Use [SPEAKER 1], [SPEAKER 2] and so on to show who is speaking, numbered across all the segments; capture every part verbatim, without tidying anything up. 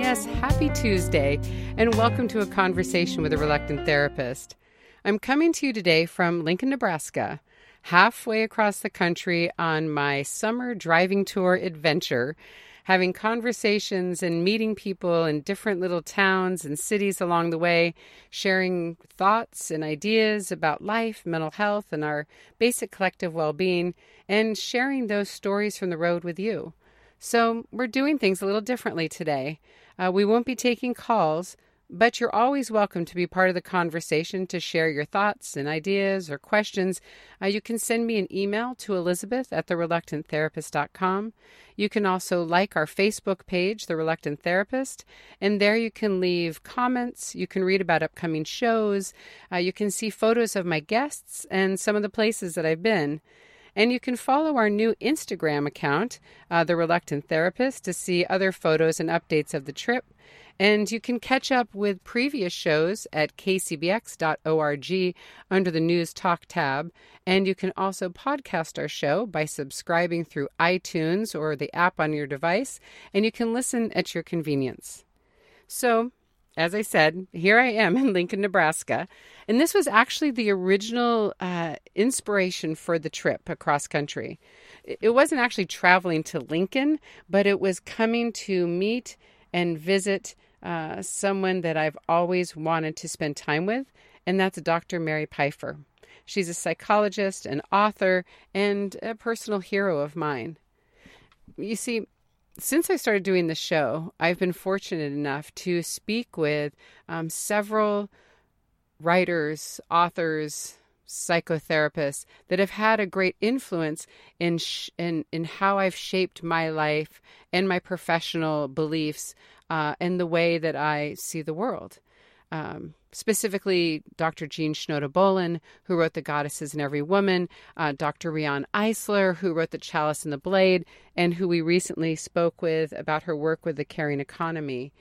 [SPEAKER 1] Yes, happy Tuesday, and welcome to A Conversation with a Reluctant Therapist. I'm coming to you today from Lincoln, Nebraska, halfway across the country on my summer driving tour adventure, having conversations and meeting people in different little towns and cities along the way, sharing thoughts and ideas about life, mental health, and our basic collective well-being, and sharing those stories from the road with you. So we're doing things a little differently today. Uh, we won't be taking calls, but you're always welcome to be part of the conversation to share your thoughts and ideas or questions. Uh, you can send me an email to Elizabeth at the reluctant therapist dot com. You can also like our Facebook page, The Reluctant Therapist, and there you can leave comments. You can read about upcoming shows. Uh, you can see photos of my guests and some of the places that I've been. And you can follow our new Instagram account, uh, The Reluctant Therapist, to see other photos and updates of the trip. And you can catch up with previous shows at k c b x dot org under the News Talk tab. And you can also podcast our show by subscribing through iTunes or the app on your device. And you can listen at your convenience. So, as I said, here I am in Lincoln, Nebraska, and this was actually the original uh, inspiration for the trip across country. It wasn't actually traveling to Lincoln, but it was coming to meet and visit uh, someone that I've always wanted to spend time with, and that's Doctor Mary Pipher. She's a psychologist, an author, and a personal hero of mine. You see, since I started doing the show, I've been fortunate enough to speak with um, several writers, authors, psychotherapists that have had a great influence in, sh- in, in how I've shaped my life and my professional beliefs uh, and the way that I see the world. Um, specifically, Doctor Jean Shinoda-Bolen, who wrote The Goddesses in Every Woman, uh, Doctor Riane Eisler, who wrote The Chalice and the Blade, and who we recently spoke with about her work with the caring economy.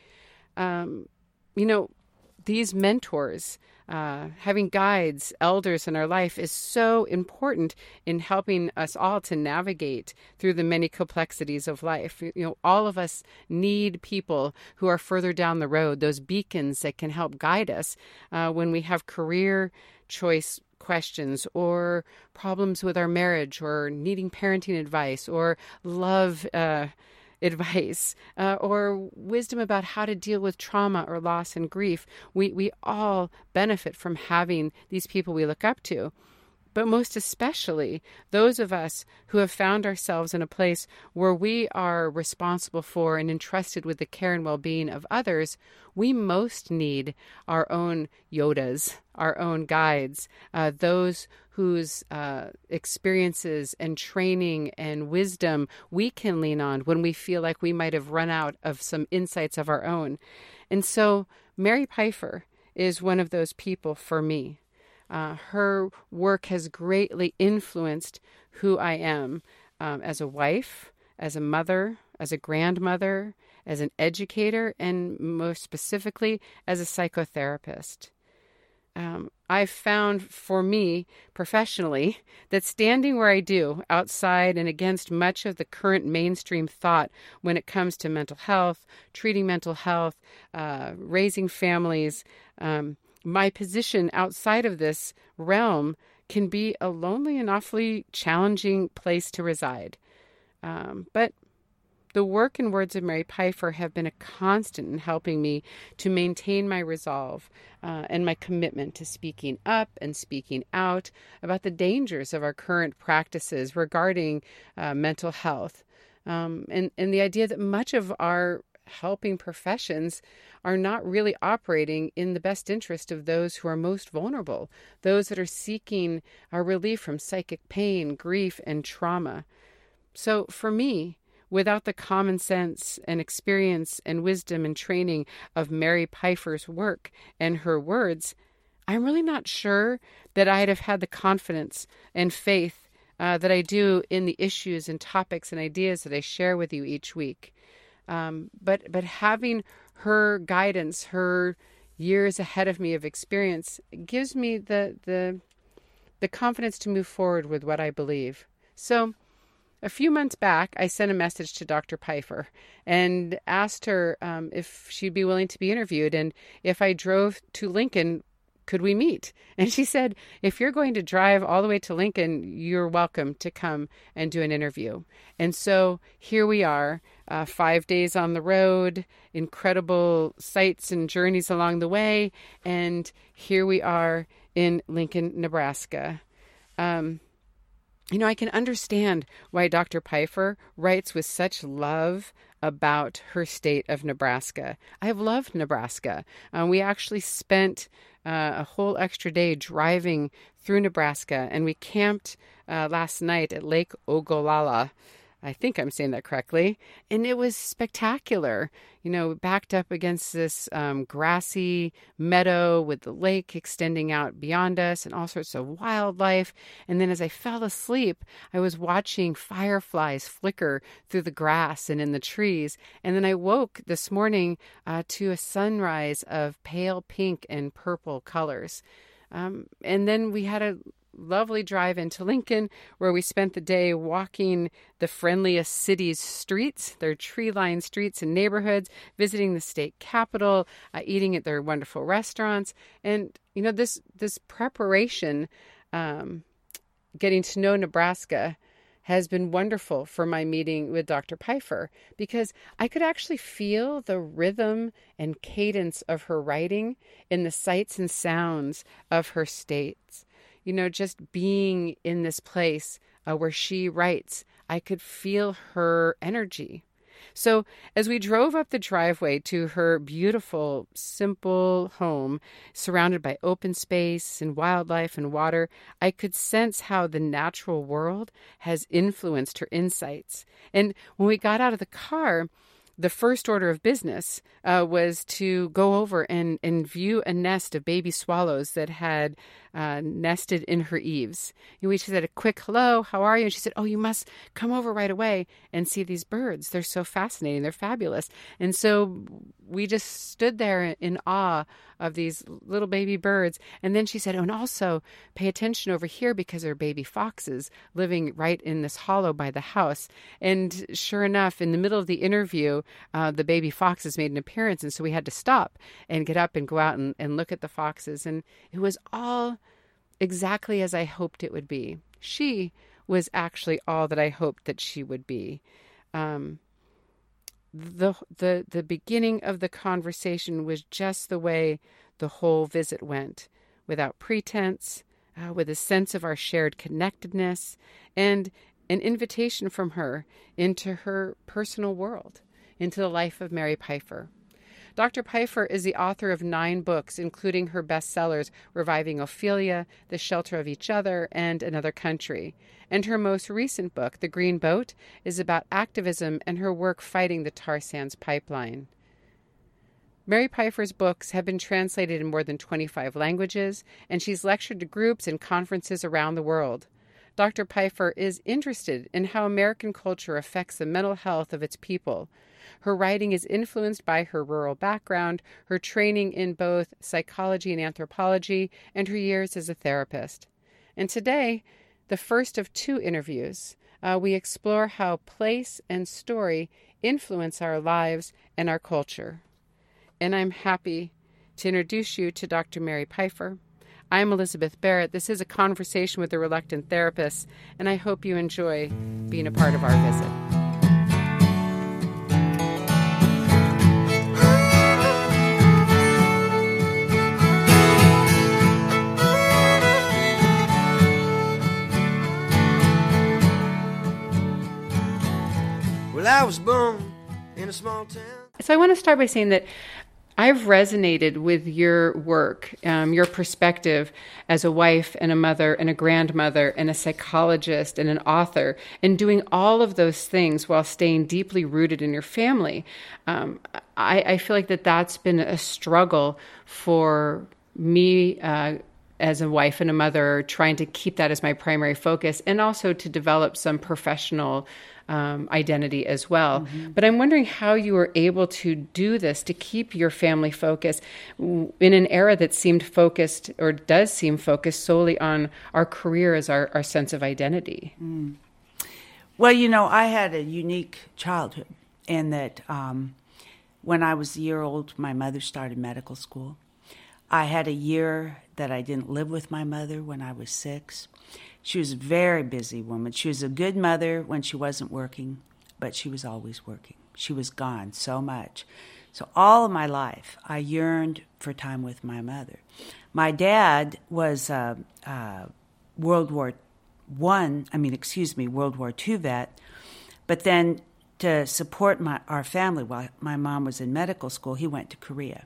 [SPEAKER 1] Um, you know, these mentors, uh, having guides, elders in our life is so important in helping us all to navigate through the many complexities of life. You know, all of us need people who are further down the road, those beacons that can help guide us uh, when we have career choice questions or problems with our marriage or needing parenting advice or love uh advice uh, or wisdom about how to deal with trauma or loss and grief. We we all benefit from having these people we look up to. But most especially those of us who have found ourselves in a place where we are responsible for and entrusted with the care and well-being of others, we most need our own Yodas, our own guides, uh, those whose uh, experiences and training and wisdom we can lean on when we feel like we might have run out of some insights of our own. And so Mary Pipher is one of those people for me. Uh, her work has greatly influenced who I am um, as a wife, as a mother, as a grandmother, as an educator, and most specifically as a psychotherapist. Um, I've found for me professionally that standing where I do outside and against much of the current mainstream thought when it comes to mental health, treating mental health, uh, raising families, um, my position outside of this realm can be a lonely and awfully challenging place to reside. Um, but the work and words of Mary Pipher have been a constant in helping me to maintain my resolve uh, and my commitment to speaking up and speaking out about the dangers of our current practices regarding uh, mental health. Um, and, and the idea that much of our helping professions are not really operating in the best interest of those who are most vulnerable, those that are seeking a relief from psychic pain, grief, and trauma. So for me, without the common sense and experience and wisdom and training of Mary Pipher's work and her words, I'm really not sure that I'd have had the confidence and faith uh, that I do in the issues and topics and ideas that I share with you each week. Um, but but having her guidance, her years ahead of me of experience, gives me the the the confidence to move forward with what I believe. So a few months back, I sent a message to Doctor Pfeiffer and asked her um, if she'd be willing to be interviewed. And if I drove to Lincoln, could we meet? And she said, if you're going to drive all the way to Lincoln, you're welcome to come and do an interview. And so here we are, uh, five days on the road, incredible sights and journeys along the way. And here we are in Lincoln, Nebraska. Um, You know, I can understand why Doctor Pfeiffer writes with such love about her state of Nebraska. I have loved Nebraska. Um, we actually spent uh, a whole extra day driving through Nebraska, and we camped uh, last night at Lake Ogallala. I think I'm saying that correctly. And it was spectacular. You know, backed up against this um, grassy meadow with the lake extending out beyond us and all sorts of wildlife. And then as I fell asleep, I was watching fireflies flicker through the grass and in the trees. And then I woke this morning uh, to a sunrise of pale pink and purple colors. Um, and then we had a lovely drive into Lincoln, where we spent the day walking the friendliest city's streets, their tree-lined streets and neighborhoods, visiting the state capitol, uh, eating at their wonderful restaurants. And, you know, this this preparation, um, getting to know Nebraska, has been wonderful for my meeting with Doctor Pfeiffer, because I could actually feel the rhythm and cadence of her writing in the sights and sounds of her states. You know, just being in this place uh, where she writes, I could feel her energy. So as we drove up the driveway to her beautiful, simple home, surrounded by open space and wildlife and water, I could sense how the natural world has influenced her insights. And when we got out of the car, the first order of business uh, was to go over and, and view a nest of baby swallows that had uh, nested in her eaves. And we said a quick hello, how are you? And she said, oh, you must come over right away and see these birds. They're so fascinating. They're fabulous. And so we just stood there in awe of these little baby birds. And then she said, oh, and also pay attention over here because there are baby foxes living right in this hollow by the house. And sure enough, in the middle of the interview, uh, the baby foxes made an appearance. And so we had to stop and get up and go out and, and look at the foxes. And it was all exactly as I hoped it would be. She was actually all that I hoped that she would be. Um, the the the beginning of the conversation was just the way the whole visit went, without pretense, uh, with a sense of our shared connectedness, and an invitation from her into her personal world, into the life of Mary Pfeiffer. Doctor Pfeiffer is the author of nine books, including her bestsellers, Reviving Ophelia, The Shelter of Each Other, and Another Country. And her most recent book, The Green Boat, is about activism and her work fighting the tar sands pipeline. Mary Pfeiffer's books have been translated in more than twenty-five languages, and she's lectured to groups and conferences around the world. Doctor Pfeiffer is interested in how American culture affects the mental health of its people. Her writing is influenced by her rural background, her training in both psychology and anthropology, and her years as a therapist. And today, the first of two interviews, uh, we explore how place and story influence our lives and our culture. And I'm happy to introduce you to Doctor Mary Pfeiffer. I'm Elizabeth Barrett. This is a conversation with a reluctant therapist, and I hope you enjoy being a part of our visit.
[SPEAKER 2] Well, I was born in a small town.
[SPEAKER 1] So I want to start by saying that I've resonated with your work, um, your perspective as a wife and a mother and a grandmother and a psychologist and an author, and doing all of those things while staying deeply rooted in your family. Um, I, I feel like that that's been a struggle for me uh, as a wife and a mother, trying to keep that as my primary focus, and also to develop some professional Um, identity as well. Mm-hmm. But I'm wondering how you were able to do this, to keep your family focused in an era that seemed focused, or does seem focused, solely on our career as our, our sense of identity.
[SPEAKER 3] Mm. Well, you know, I had a unique childhood in that um, when I was a year old, my mother started medical school. I had a year that I didn't live with my mother when I was six. She was a very busy woman. She was a good mother when she wasn't working, but she was always working. She was gone so much. So all of my life, I yearned for time with my mother. My dad was a, a World War One, I mean, excuse me, World War Two vet, but then to support my our family while my mom was in medical school, he went to Korea.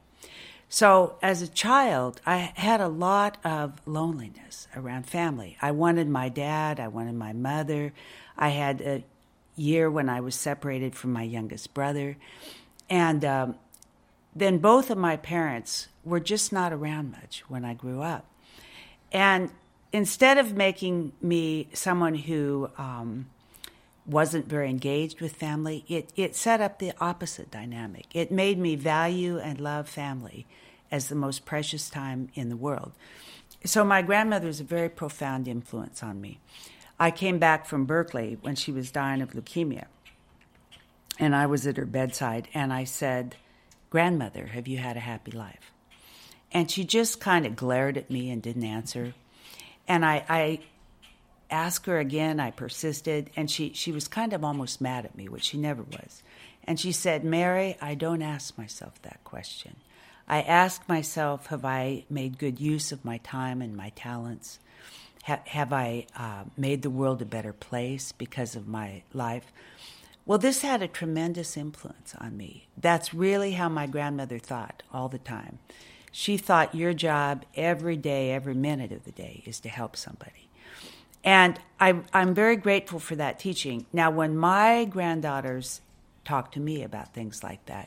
[SPEAKER 3] So as a child, I had a lot of loneliness around family. I wanted my dad, I wanted my mother. I had a year when I was separated from my youngest brother. And um, then both of my parents were just not around much when I grew up. And instead of making me someone who um, wasn't very engaged with family, it, it set up the opposite dynamic. It made me value and love family as the most precious time in the world. So my grandmother is a very profound influence on me. I came back from Berkeley when she was dying of leukemia, and I was at her bedside, and I said, "Grandmother, have you had a happy life?" And she just kind of glared at me and didn't answer. And I, I asked her again, I persisted, and she, she was kind of almost mad at me, which she never was. And she said, "Mary, I don't ask myself that question. I ask myself, have I made good use of my time and my talents? Ha- have I uh, made the world a better place because of my life?" Well, this had a tremendous influence on me. That's really how my grandmother thought all the time. She thought your job every day, every minute of the day is to help somebody. And I, I'm very grateful for that teaching. Now, when my granddaughters talk to me about things like that,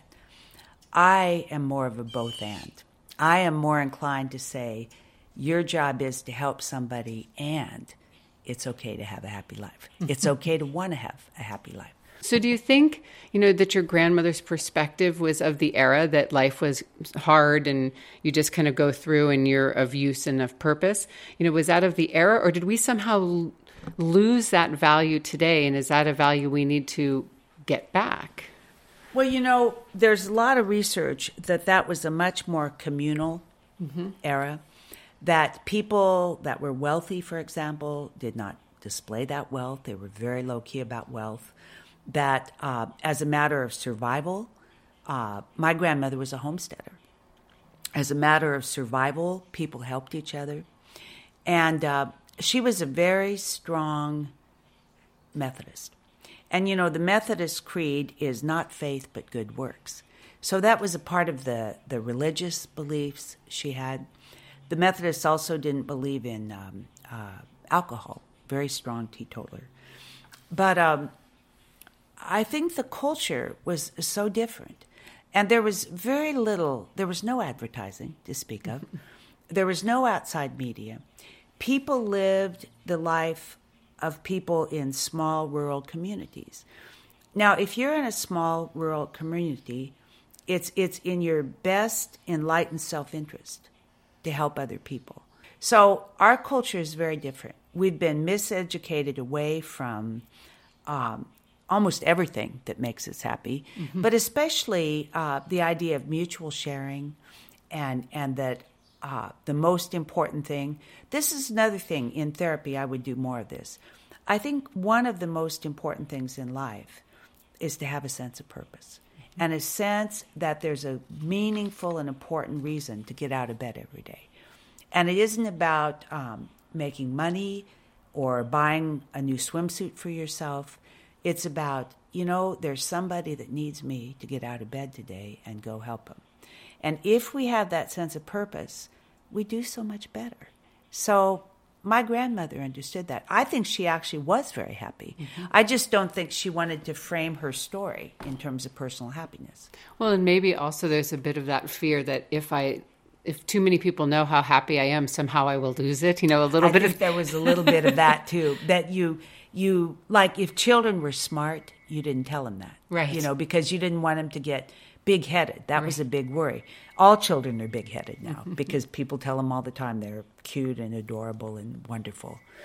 [SPEAKER 3] I am more of a both and. I am more inclined to say, your job is to help somebody, and it's okay to have a happy life. It's okay to want to have a happy life.
[SPEAKER 1] So do you think, you know, that your grandmother's perspective was of the era that life was hard and you just kind of go through and you're of use and of purpose? You know, was that of the era, or did we somehow l- lose that value today? And is that a value we need to get back?
[SPEAKER 3] Well, you know, there's a lot of research that that was a much more communal mm-hmm. era, that people that were wealthy, for example, did not display that wealth. They were very low-key about wealth. That uh, as a matter of survival, uh, my grandmother was a homesteader. As a matter of survival, people helped each other. And uh, she was a very strong Methodist. And, you know, the Methodist creed is not faith but good works. So that was a part of the, the religious beliefs she had. The Methodists also didn't believe in um, uh, alcohol, very strong teetotaler. But um, I think the culture was so different. And there was very little, there was no advertising to speak of. There was no outside media. People lived the life of people in small rural communities. Now, if you're in a small rural community, it's it's in your best enlightened self-interest to help other people. So our culture is very different. We've been miseducated away from um, almost everything that makes us happy, mm-hmm. but especially uh, the idea of mutual sharing, and and that uh, the most important thing, this is another thing in therapy, I would do more of this. I think one of the most important things in life is to have a sense of purpose, mm-hmm. and a sense that there's a meaningful and important reason to get out of bed every day. And it isn't about um, making money or buying a new swimsuit for yourself. It's about, you know, there's somebody that needs me to get out of bed today and go help them. And if we have that sense of purpose, we do so much better. So my grandmother understood that. I think she actually was very happy. Mm-hmm. I just don't think she wanted to frame her story in terms of personal happiness.
[SPEAKER 1] Well, and maybe also there's a bit of that fear that if I... if too many people know how happy I am, somehow I will lose it. You know, a little
[SPEAKER 3] I
[SPEAKER 1] bit
[SPEAKER 3] think
[SPEAKER 1] of
[SPEAKER 3] there was a little bit of that too. That you, you like, if children were smart, you didn't tell them that,
[SPEAKER 1] right? You
[SPEAKER 3] know, because you didn't want them to get big-headed. That right. was a big worry. All children are big-headed now because people tell them all the time they're cute and adorable and wonderful.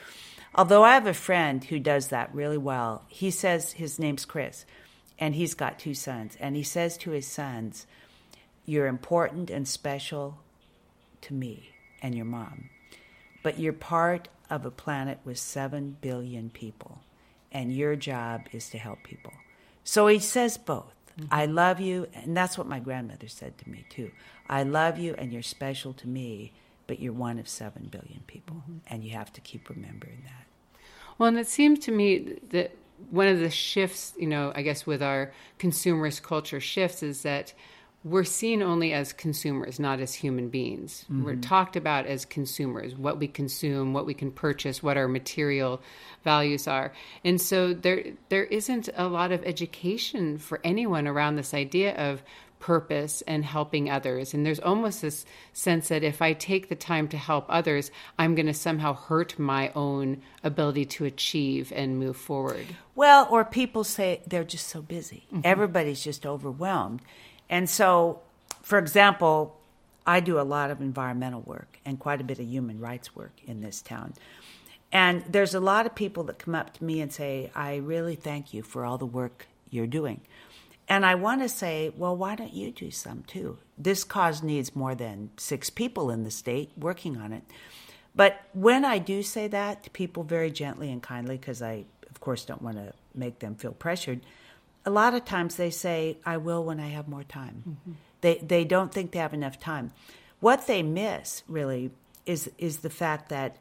[SPEAKER 3] Although I have a friend who does that really well. He says, his name's Chris, and he's got two sons. And he says to his sons, you're important and special to me and your mom, but you're part of a planet with seven billion people, and your job is to help people. So he says both. Mm-hmm. I love you, and that's what my grandmother said to me, too. I love you, and you're special to me, but you're one of seven billion people, mm-hmm. and you have to keep remembering that.
[SPEAKER 1] Well, and it seems to me that one of the shifts, you know, I guess with our consumerist culture shifts is that we're seen only as consumers, not as human beings. Mm-hmm. We're talked about as consumers, what we consume, what we can purchase, what our material values are. And so there there isn't a lot of education for anyone around this idea of purpose and helping others. And there's almost this sense that if I take the time to help others, I'm going to somehow hurt my own ability to achieve and move forward.
[SPEAKER 3] Well, or people say they're just so busy. Mm-hmm. Everybody's just overwhelmed. And so, for example, I do a lot of environmental work and quite a bit of human rights work in this town. And there's a lot of people that come up to me and say, I really thank you for all the work you're doing. And I want to say, well, why don't you do some too? This cause needs more than six people in the state working on it. But when I do say that to people very gently and kindly, because I, of course, don't want to make them feel pressured, a lot of times they say, I will when I have more time. Mm-hmm. They they don't think they have enough time. What they miss, really, is is the fact that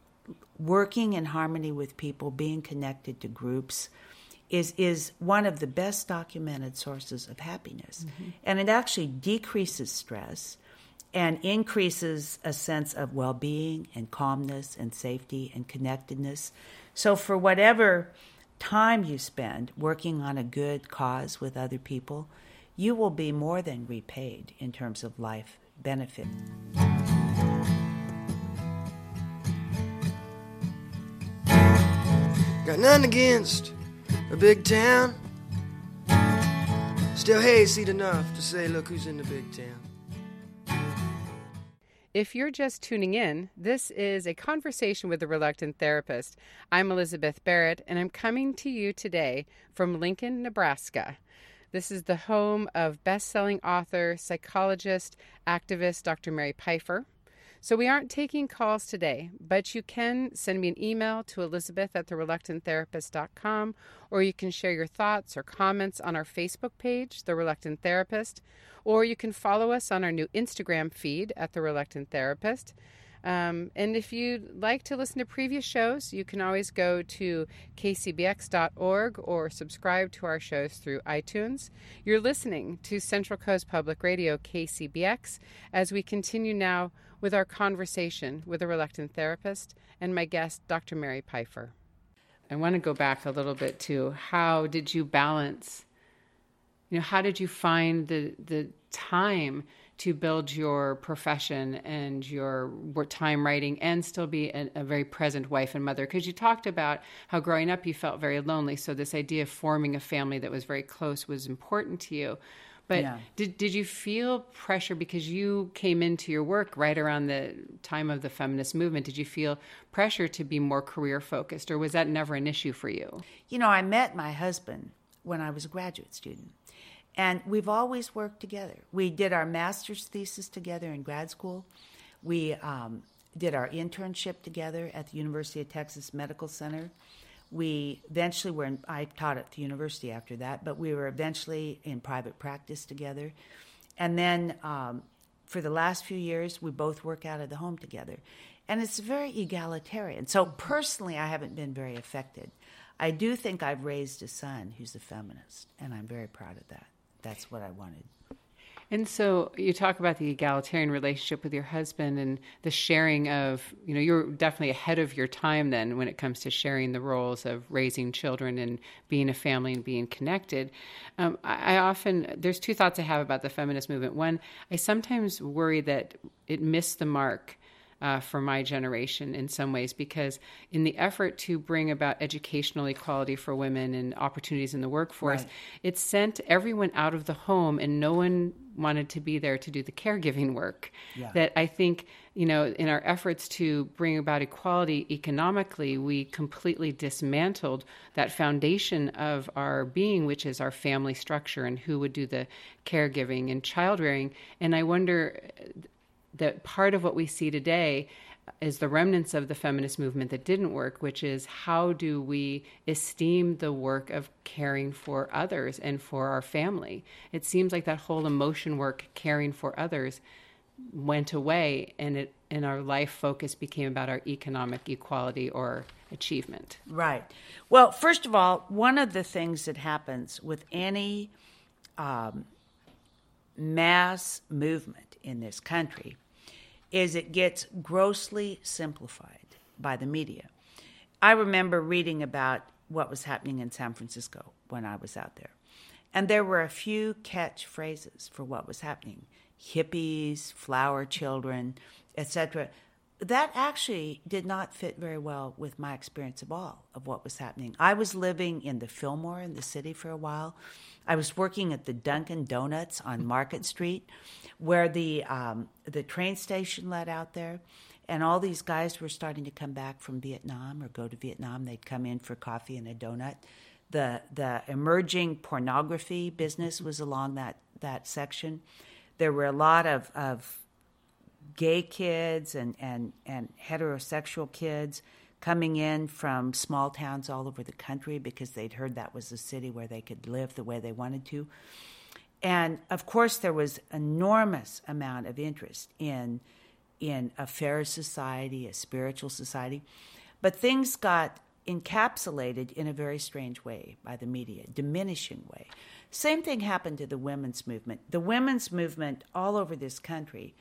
[SPEAKER 3] working in harmony with people, being connected to groups, is, is one of the best documented sources of happiness. Mm-hmm. And it actually decreases stress and increases a sense of well-being and calmness and safety and connectedness. So for whatever time you spend working on a good cause with other people, you will be more than repaid in terms of life benefit.
[SPEAKER 2] Got nothing against a big town. Still hazy enough to say, look who's in the big town.
[SPEAKER 1] If you're just tuning in, this is a conversation with a reluctant therapist. I'm Elizabeth Barrett, and I'm coming to you today from Lincoln, Nebraska. This is the home of best-selling author, psychologist, activist Doctor Mary Pipher. So we aren't taking calls today, but you can send me an email to elizabeth at the reluctant therapist dot com, or you can share your thoughts or comments on our Facebook page, The Reluctant Therapist, or you can follow us on our new Instagram feed at The Reluctant Therapist. Um, and if you'd like to listen to previous shows, you can always go to k c b x dot org or subscribe to our shows through iTunes. You're listening to Central Coast Public Radio, K C B X, as we continue now with our conversation with a reluctant therapist and my guest, Doctor Mary Pipher. I want to go back a little bit to how did you balance, you know, how did you find the the time to build your profession and your time writing and still be a, a very present wife and mother? Because you talked about how growing up you felt very lonely, so this idea of forming a family that was very close was important to you. But yeah. did did you feel pressure because you came into your work right around the time of the feminist movement? Did you feel pressure to be more career focused, or was that never an issue for you?
[SPEAKER 3] You know, I met my husband when I was a graduate student. And we've always worked together. We did our master's thesis together in grad school. We um, did our internship together at the University of Texas Medical Center. We eventually were in, I taught at the university after that, but we were eventually in private practice together. And then um, for the last few years, we both work out of the home together. And it's very egalitarian. So personally, I haven't been very affected. I do think I've raised a son who's a feminist, and I'm very proud of that. That's what I wanted.
[SPEAKER 1] And so you talk about the egalitarian relationship with your husband and the sharing of, you know, you're definitely ahead of your time then when it comes to sharing the roles of raising children and being a family and being connected. Um, I, I often, there's two thoughts I have about the feminist movement. One, I sometimes worry that it missed the mark Uh, for my generation in some ways, because in the effort to bring about educational equality for women and opportunities in the workforce, right. It sent everyone out of the home and no one wanted to be there to do the caregiving work.
[SPEAKER 3] Yeah.
[SPEAKER 1] That I think, you know, in our efforts to bring about equality economically, we completely dismantled that foundation of our being, which is our family structure and who would do the caregiving and child rearing. And I wonder that part of what we see today is the remnants of the feminist movement that didn't work, which is how do we esteem the work of caring for others and for our family? It seems like that whole emotion work, caring for others, went away, and it and our life focus became about our economic equality or achievement.
[SPEAKER 3] Right. Well, first of all, one of the things that happens with any um, mass movement in this country is it gets grossly simplified by the media. I remember reading about what was happening in San Francisco when I was out there. And there were a few catchphrases for what was happening. Hippies, flower children, et cetera. That actually did not fit very well with my experience of all of what was happening. I was living in the Fillmore in the city for a while. I was working at the Dunkin' Donuts on Market Street, where the um, the train station led out there, and all these guys were starting to come back from Vietnam or go to Vietnam. They'd come in for coffee and a donut. The the emerging pornography business was along that, that section. There were a lot of, of gay kids and, and, and heterosexual kids coming in from small towns all over the country because they'd heard that was a city where they could live the way they wanted to. And, of course, there was enormous amount of interest in, in a fair society, a spiritual society. But things got encapsulated in a very strange way by the media, diminishing way. Same thing happened to the women's movement. The women's movement all over this country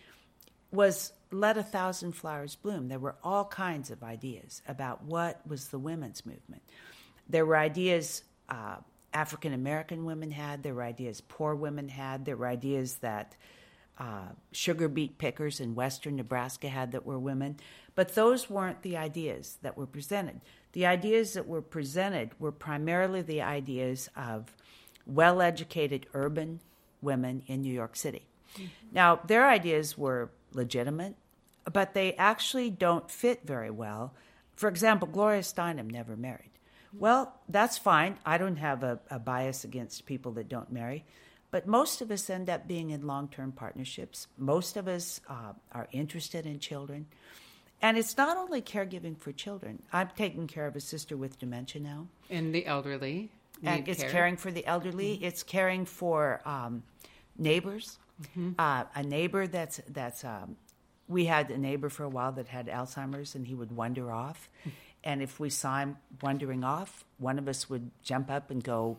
[SPEAKER 3] was let a thousand flowers bloom. There were all kinds of ideas about what was the women's movement. There were ideas uh, African-American women had. There were ideas poor women had. There were ideas that uh, sugar beet pickers in western Nebraska had that were women. But those weren't the ideas that were presented. The ideas that were presented were primarily the ideas of well-educated urban women in New York City. Mm-hmm. Now, their ideas were legitimate, but they actually don't fit very well. For example, Gloria Steinem never married. Well, that's fine. I don't have a, a bias against people that don't marry, but most of us end up being in long-term partnerships. Most of us uh, are interested in children. And it's not only caregiving for children. I'm taking care of a sister with dementia now.
[SPEAKER 1] And the elderly.
[SPEAKER 3] And it's
[SPEAKER 1] care.
[SPEAKER 3] caring for the elderly. Mm-hmm. It's caring for um, neighbors. Mm-hmm. Uh, a neighbor that's, that's um, we had a neighbor for a while that had Alzheimer's, and he would wander off. Mm-hmm. And if we saw him wandering off, one of us would jump up and go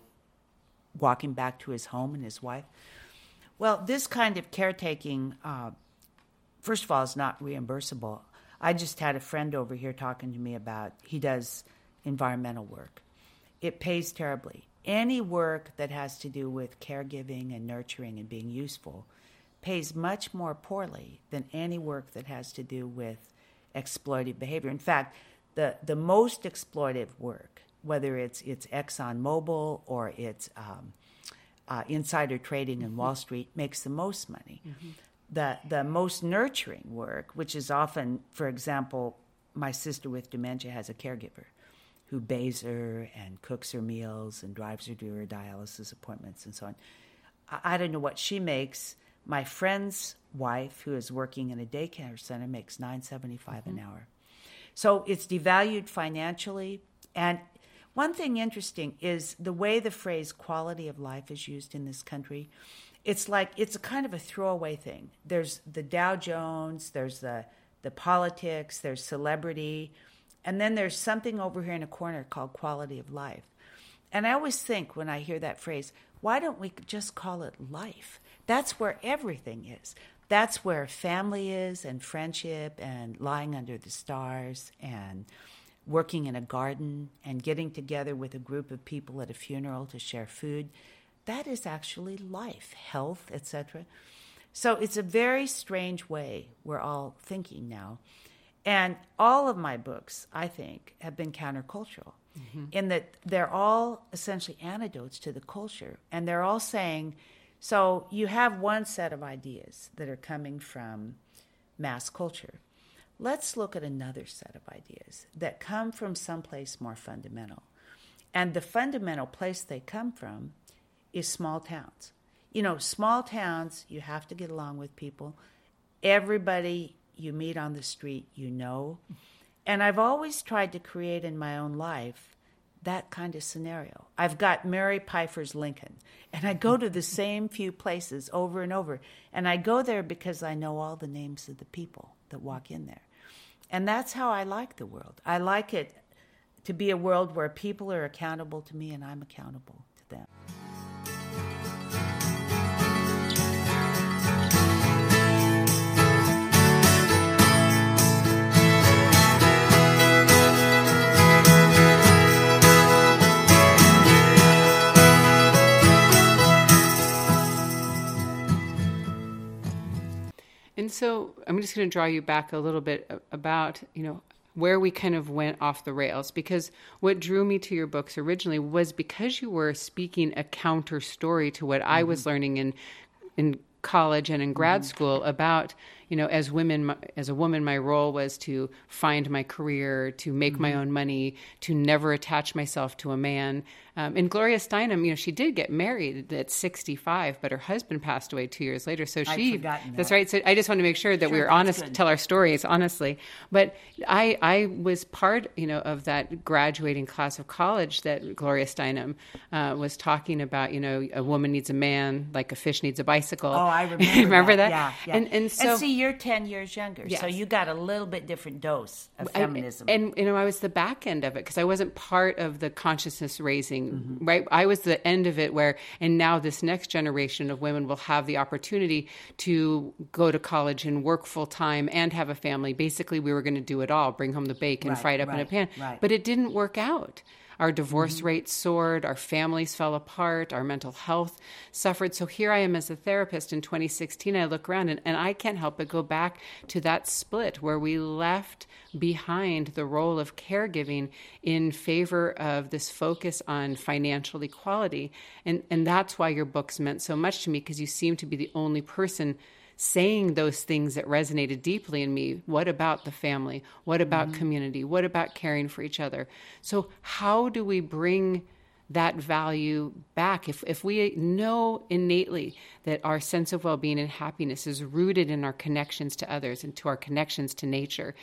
[SPEAKER 3] walking back to his home and his wife. Well, this kind of caretaking, uh, first of all, is not reimbursable. I just had a friend over here talking to me about, he does environmental work. It pays terribly. Any work that has to do with caregiving and nurturing and being useful pays much more poorly than any work that has to do with exploitative behavior. In fact, the, the most exploitative work, whether it's it's ExxonMobil or it's um, uh, insider trading in mm-hmm. Wall Street, makes the most money. Mm-hmm. The the most nurturing work, which is often, for example, my sister with dementia has a caregiver who bathes her and cooks her meals and drives her to her dialysis appointments and so on. I, I don't know what she makes. My friend's wife, who is working in a daycare center, makes nine dollars and seventy-five cents mm-hmm. an hour. So it's devalued financially. And one thing interesting is the way the phrase quality of life is used in this country. It's like, it's a kind of a throwaway thing. There's the Dow Jones, there's the, the politics, there's celebrity, and then there's something over here in a corner called quality of life. And I always think when I hear that phrase, why don't we just call it life? That's where everything is. That's where family is, and friendship, and lying under the stars, and working in a garden, and getting together with a group of people at a funeral to share food. That is actually life, health, et cetera. So it's a very strange way we're all thinking now. And all of my books, I think, have been countercultural mm-hmm. in that they're all essentially antidotes to the culture. And they're all saying, So you have one set of ideas that are coming from mass culture. Let's look at another set of ideas that come from someplace more fundamental. And the fundamental place they come from is small towns. You know, small towns, you have to get along with people. Everybody you meet on the street, you know. And I've always tried to create in my own life that kind of scenario. I've got Mary Pfeiffer's Lincoln, and I go to the same few places over and over. And I go there because I know all the names of the people that walk in there. And that's how I like the world. I like it to be a world where people are accountable to me and I'm accountable to them.
[SPEAKER 1] And so I'm just going to draw you back a little bit about, you know, where we kind of went off the rails, because what drew me to your books originally was because you were speaking a counter story to what mm-hmm. I was learning in in college and in grad mm-hmm. school about, you know, as women, as a woman, my role was to find my career, to make mm-hmm. my own money, to never attach myself to a man. Um, and Gloria Steinem, you know, she did get married at sixty-five, but her husband passed away two years later. So she, that. that's right. So I just want to make sure that sure, we were honest, good. tell our stories honestly. But I, I was part, you know, of that graduating class of college that Gloria Steinem uh, was talking about. You know, a woman needs a man like a fish needs a bicycle.
[SPEAKER 3] Oh, I remember.
[SPEAKER 1] remember that?
[SPEAKER 3] that? Yeah, yeah.
[SPEAKER 1] And, and so
[SPEAKER 3] and see, you're ten years younger, yes. so you got a little bit different dose of feminism.
[SPEAKER 1] I, and you know, I was the back end of it because I wasn't part of the consciousness raising. Mm-hmm. Right. I was the end of it where, and now this next generation of women will have the opportunity to go to college and work full time and have a family. Basically, we were going to do it all, bring home the bacon, right, fry it up right, in a pan.
[SPEAKER 3] Right.
[SPEAKER 1] But it didn't work out. Our divorce
[SPEAKER 3] mm-hmm.
[SPEAKER 1] rates soared, our families fell apart, our mental health suffered. So here I am as a therapist in twenty sixteen. I look around and, and I can't help but go back to that split where we left behind the role of caregiving in favor of this focus on financial equality. And, and that's why your books meant so much to me, because you seem to be the only person saying those things that resonated deeply in me. What about the family? What about mm-hmm. community? What about caring for each other? So how do we bring that value back? If if we know innately that our sense of well-being and happiness is rooted in our connections to others and to our connections to nature,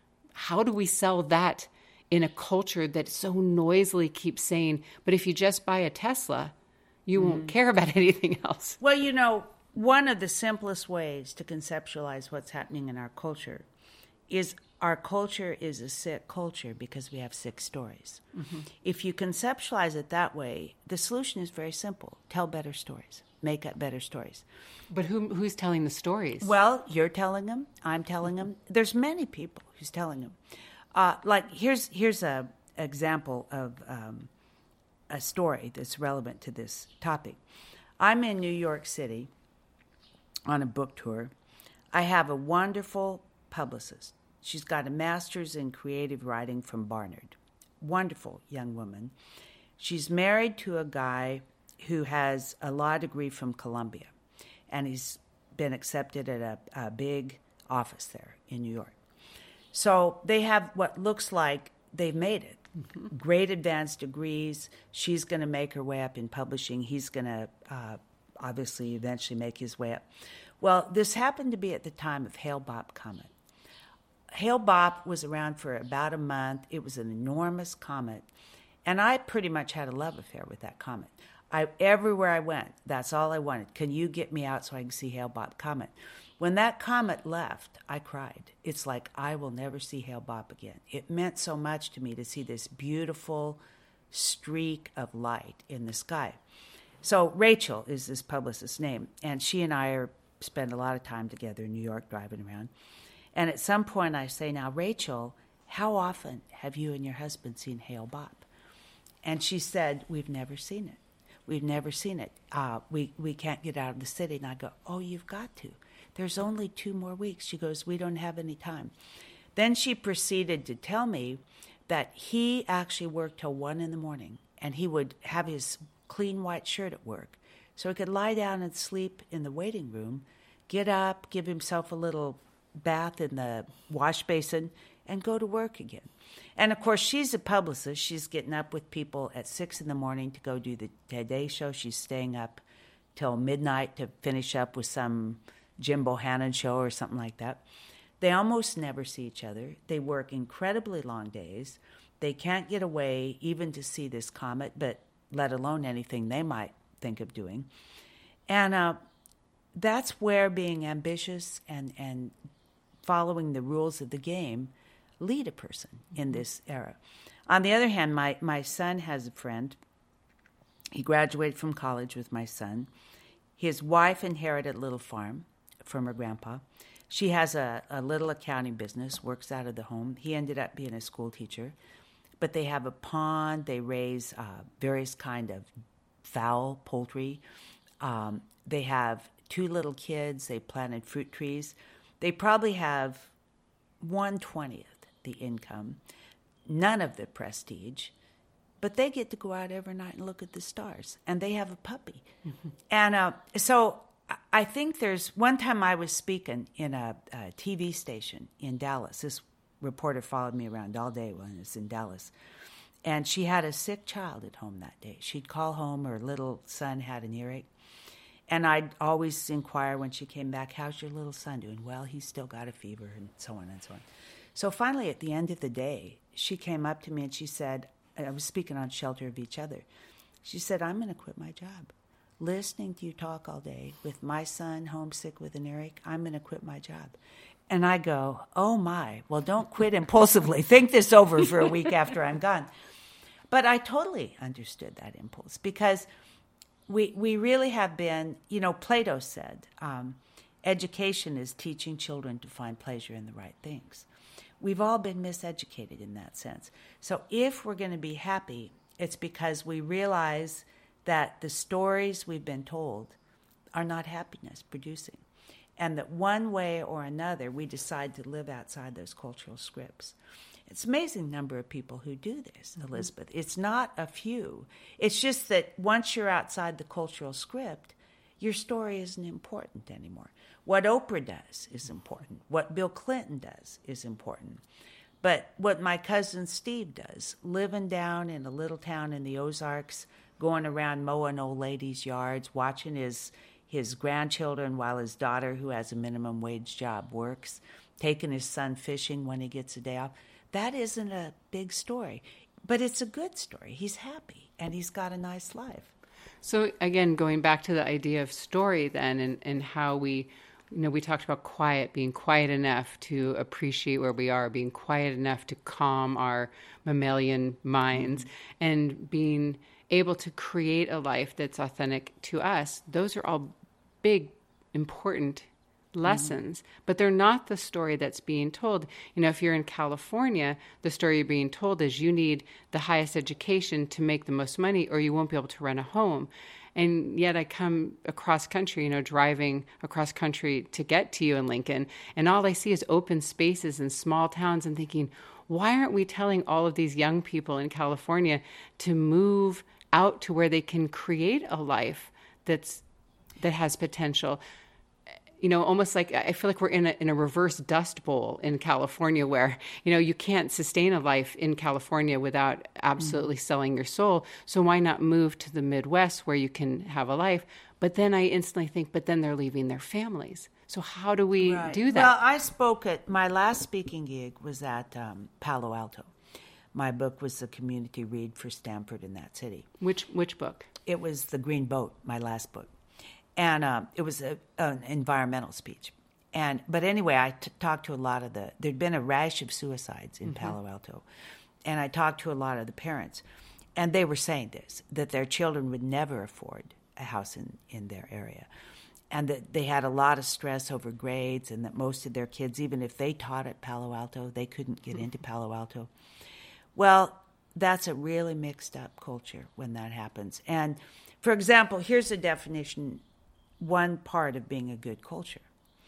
[SPEAKER 1] how do we sell that in a culture that so noisily keeps saying, but if you just buy a Tesla, you mm-hmm. won't care about anything else?
[SPEAKER 3] Well, you know, one of the simplest ways to conceptualize what's happening in our culture is our culture is a sick culture because we have sick stories. Mm-hmm. If you conceptualize it that way, the solution is very simple. Tell better stories. Make up better stories.
[SPEAKER 1] But who, who's telling the stories?
[SPEAKER 3] Well, you're telling them. I'm telling them. There's many people who's telling them. Uh, like, here's here's a example of um, a story that's relevant to this topic. I'm in New York City on a book tour. I have a wonderful publicist. She's got a master's in creative writing from Barnard. Wonderful young woman. She's married to a guy who has a law degree from Columbia, and he's been accepted at a, a big office there in New York. So they have what looks like they've made it. Mm-hmm. Great advanced degrees. She's going to make her way up in publishing. He's going to uh, obviously eventually make his way up. Well, this happened to be at the time of Hale-Bopp comet. Hale-Bopp was around for about a month. It was an enormous comet, and I pretty much had a love affair with that comet. I, everywhere I went, that's all I wanted. Can you get me out so I can see Hale-Bopp comet? When that comet left, I cried. It's like, I will never see Hale-Bopp again. It meant so much to me to see this beautiful streak of light in the sky. So Rachel is this publicist's name, and she and I are spend a lot of time together in New York driving around. And at some point I say, now, Rachel, how often have you and your husband seen Hale-Bopp? And she said, we've never seen it. We've never seen it. Uh, we, we can't get out of the city. And I go, oh, you've got to. There's only two more weeks. She goes, we don't have any time. Then she proceeded to tell me that he actually worked till one in the morning, and he would have his clean white shirt at work, so he could lie down and sleep in the waiting room, get up, give himself a little bath in the wash basin, and go to work again. And, of course, she's a publicist. She's getting up with people at six in the morning to go do the Today Show. She's staying up till midnight to finish up with some Jim Bohannon show or something like that. They almost never see each other. They work incredibly long days. They can't get away even to see this comet, but let alone anything they might think of doing. And uh, that's where being ambitious and, and following the rules of the game lead a person in this era. On the other hand, my, my son has a friend. He graduated from college with my son. His wife inherited a little farm from her grandpa. She has a, a little accounting business, works out of the home. He ended up being a school teacher. But they have a pond. They raise uh, various kind of fowl, poultry. Um, they have two little kids. They planted fruit trees. They probably have one twentieth the income, none of the prestige, but they get to go out every night and look at the stars. And they have a puppy. Mm-hmm. And uh, so I think there's one time I was speaking in a, a T V station in Dallas. This reporter followed me around all day when I was in Dallas. And she had a sick child at home that day. She'd call home, her little son had an earache. And I'd always inquire when she came back, how's your little son doing? Well, he's still got a fever, and so on and so on. So finally, at the end of the day, she came up to me and she said, I was speaking on Shelter of Each Other. She said, I'm going to quit my job. Listening to you talk all day with my son homesick with an earache, I'm going to quit my job. And I go, oh, my, well, don't quit impulsively. Think this over for a week after I'm gone. But I totally understood that impulse because we we really have been, you know, Plato said, um, education is teaching children to find pleasure in the right things. We've all been miseducated in that sense. So if we're going to be happy, it's because we realize that the stories we've been told are not happiness producing. And that one way or another, we decide to live outside those cultural scripts. It's an amazing number of people who do this, Elizabeth. Mm-hmm. It's not a few. It's just that once you're outside the cultural script, your story isn't important anymore. What Oprah does is important. What Bill Clinton does is important. But what my cousin Steve does, living down in a little town in the Ozarks, going around mowing old ladies' yards, watching his his grandchildren while his daughter, who has a minimum wage job, works, taking his son fishing when he gets a day off, that isn't a big story. But it's a good story. He's happy, and he's got a nice life.
[SPEAKER 1] So, again, going back to the idea of story then and, and how we, you know, we talked about quiet, being quiet enough to appreciate where we are, being quiet enough to calm our mammalian minds, mm-hmm. and being able to create a life that's authentic to us. Those are all big, important lessons, mm-hmm. but they're not the story that's being told. You know, if you're in California, the story you're being told is you need the highest education to make the most money or you won't be able to rent a home. And yet I come across country, you know, driving across country to get to you in Lincoln, and all I see is open spaces in small towns and thinking, why aren't we telling all of these young people in California to move out to where they can create a life that's that has potential? You know, almost like I feel like we're in a in a reverse dust bowl in California where, you know, you can't sustain a life in California without absolutely mm-hmm. selling your soul. So why not move to the Midwest where you can have a life? But then I instantly think, but then they're leaving their families. So how do we right. do that?
[SPEAKER 3] Well, I spoke at, my last speaking gig was at um, Palo Alto. My book was the community read for Stanford in that city.
[SPEAKER 1] Which which book?
[SPEAKER 3] It was The Green Boat, my last book. And um, it was a, an environmental speech. And But anyway, I t- talked to a lot of the, there'd been a rash of suicides in mm-hmm. Palo Alto. And I talked to a lot of the parents. And they were saying this, that their children would never afford a house in, in their area. And that they had a lot of stress over grades, and that most of their kids, even if they taught at Palo Alto, they couldn't get mm-hmm. into Palo Alto. Well, that's a really mixed up culture when that happens. And for example, here's a definition. One part of being a good culture